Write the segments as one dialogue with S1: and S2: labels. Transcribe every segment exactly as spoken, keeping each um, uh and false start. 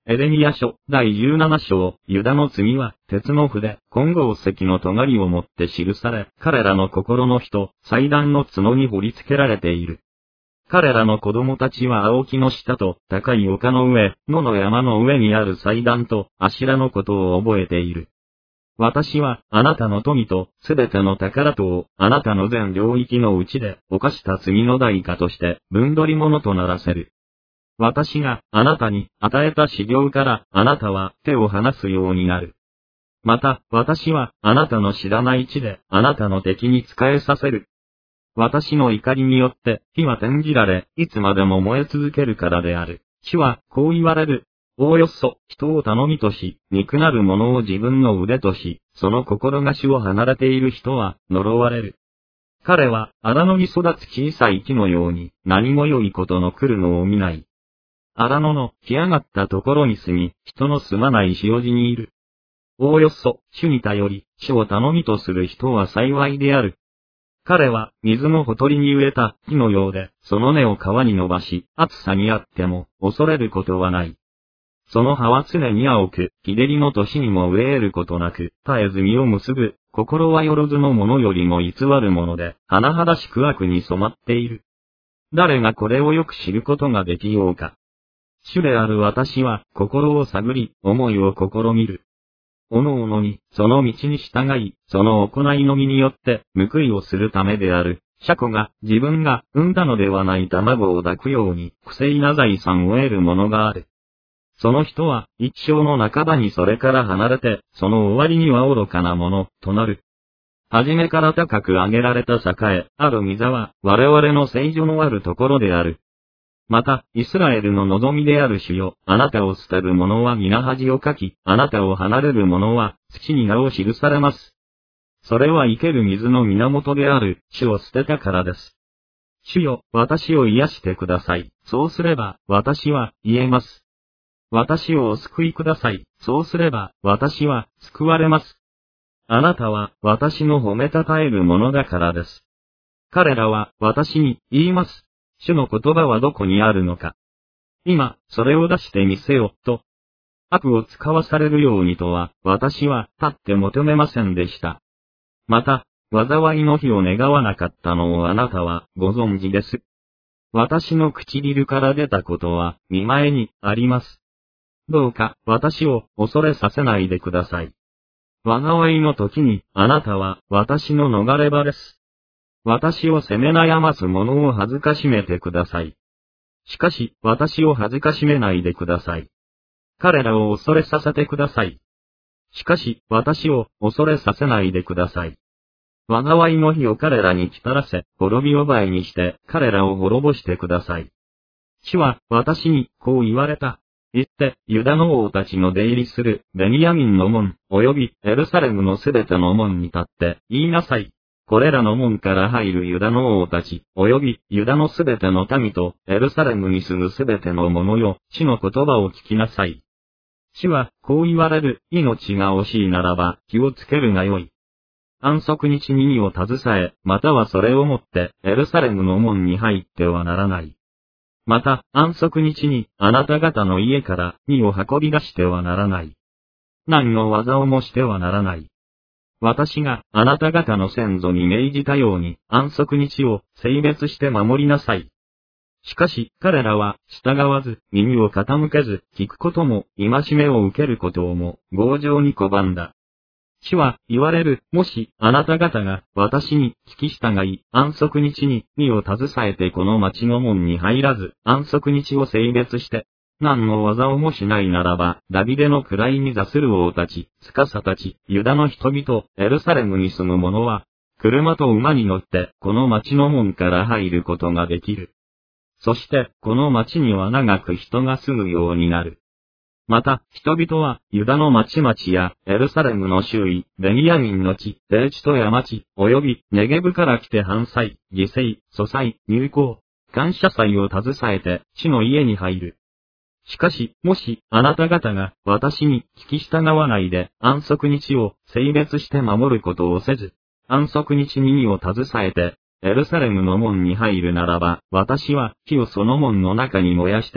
S1: エレミヤ書だいじゅうなな章、ユダの罪は、鉄の筆、金剛石の尖をもって記され、彼らの心の火と、祭壇の角に掘り付けられている。彼らの子供たちは青木の下と、高い丘の上、野の山の上にある祭壇と、アシラのことを覚えている。私は、あなたの富と、すべての宝とを、あなたの全領域のうちで、犯した罪の代価として、分取り物とならせる。私があなたに与えた修行からあなたは手を離すようになる。また私はあなたの知らない地であなたの敵に仕えさせる。私の怒りによって火は転じられいつまでも燃え続けるからである。主はこう言われる。おおよそ人を頼みとし、憎なる者を自分の腕とし、その心が主を離れている人は呪われる。彼は荒野に育つ小さい木のように何も良いことの来るのを見ない。荒野の干上がったところに住み、人の住まない塩地にいる。おおよそ、主に頼り、主を頼みとする人は幸いである。彼は、水のほとりに植えた木のようで、その根を川に伸ばし、暑さにあっても、恐れることはない。その葉は常に青く、日照りの年にも飢えることなく、絶えず実を結ぶ、心はよろずのものよりも偽るもので、甚だしく悪に染まっている。誰がこれをよく知ることができようか。主である私は、心を探り、思いを試みる。おのおのに、その道に従い、その行いのみによって、報いをするためである。シャコが、自分が産んだのではない卵を抱くように、不正な財産を得るものがある。その人は、一生の半ばにそれから離れて、その終わりには愚かなもの、となる。はじめから高く上げられた栄え、ある御座は、我々の聖所のあるところである。また、イスラエルの望みである主よ、あなたを捨てる者は皆恥をかき、あなたを離れる者は、土に名を記されます。それは生ける水の源である、主を捨てたからです。主よ、私を癒してください。そうすれば、私は、言えます。私をお救いください。そうすれば、私は、救われます。あなたは、私の褒めたたえるものだからです。彼らは、私に、言います。主の言葉はどこにあるのか。今、それを出してみせよ、と。悪を使わされるようにとは、私は、立って求めませんでした。また、災いの日を願わなかったのをあなたは、ご存知です。私の唇から出たことは、見前に、あります。どうか、私を、恐れさせないでください。災いの時に、あなたは、私の逃れ場です。私を責め悩ます者を恥ずかしめてください。しかし、私を恥ずかしめないでください。彼らを恐れさせてください。しかし、私を恐れさせないでください。災いの日を彼らに来たらせ、滅びを倍にして、彼らを滅ぼしてください。主は、私に、こう言われた。言って、ユダの王たちの出入りする、ベニヤミンの門、及び、エルサレムのすべての門に立って、言いなさい。これらの門から入るユダの王たち、及び、ユダのすべての民と、エルサレムに住むすべての者よ、主の言葉を聞きなさい。主は、こう言われる、命が惜しいならば、気をつけるがよい。安息日に荷を携え、またはそれをもって、エルサレムの門に入ってはならない。また、安息日に、あなた方の家から、荷を運び出してはならない。何の技をもしてはならない。私があなた方の先祖に命じたように安息日を性別して守りなさい。しかし彼らは従わず耳を傾けず聞くことも戒めを受けることをも強情に拒んだ。主は言われる。もしあなた方が私に聞き従い安息日に身を携えてこの町の門に入らず安息日を性別して何の技をもしないならば、ダビデの位に座する王たち、司たち、ユダの人々、エルサレムに住む者は、車と馬に乗って、この町の門から入ることができる。そして、この町には長く人が住むようになる。また、人々は、ユダの町々や、エルサレムの周囲、ベニヤミンの地、低地と山地、及び、ネゲブから来て反祭、犠牲、租祭、入港、感謝祭を携えて、地の家に入る。しかし、もし、あなた方が、私に聞き従わないで、安息日を性別して守ることをせず、安息日に荷を携えて、エルサレムの門に入るならば、私は火をその門の中に燃やして、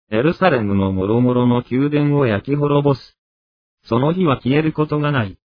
S1: エルサレムの諸々の宮殿を焼き滅ぼす。その日は消えることがない。